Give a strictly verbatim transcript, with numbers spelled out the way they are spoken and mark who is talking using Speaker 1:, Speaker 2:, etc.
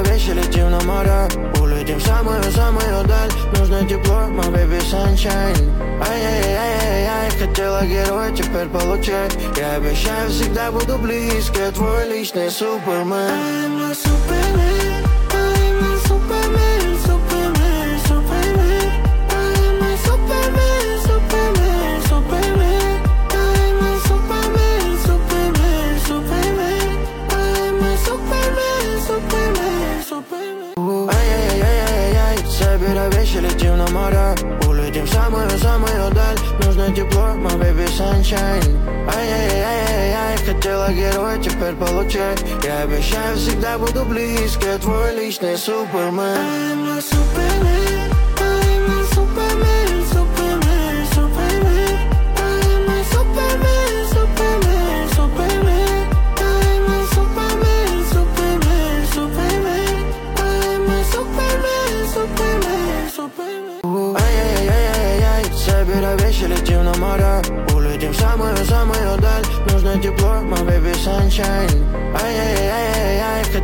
Speaker 1: Собирай вещи, летим на море. Улетим в самую-самую даль. Нужно тепло, my baby sunshine. Ай-яй-яй-яй-яй, хотела героя, теперь получай. Я обещаю, всегда буду близко. Твой личный супермен. I'm a superman, I'm a superman, superman, superman. I'm a superman, superman, superman. I'm a superman, superman, superman. I'm a superman, superman, superman. Ай-яй-яй-яй-яй, собирай вещи, летим на море. Улетим в самую-самую даль. Нужно тепло, my baby sunshine. Ай-яй-яй-яй-яй, хотела героя, теперь получай. Я обещаю, всегда буду близко. Твой личный супермен. I'm a superman, I'm a superman, superman, superman. I'm a superman, superman, superman. I'm a superman, superman, superman. I'm a superman, superman, superman. Ай-яй-яй-яй-яй, собирай вещи, летим на море. Улетим в самую-самую даль. Нужно тепло, my baby sunshine. Ай-яй-яй-яй.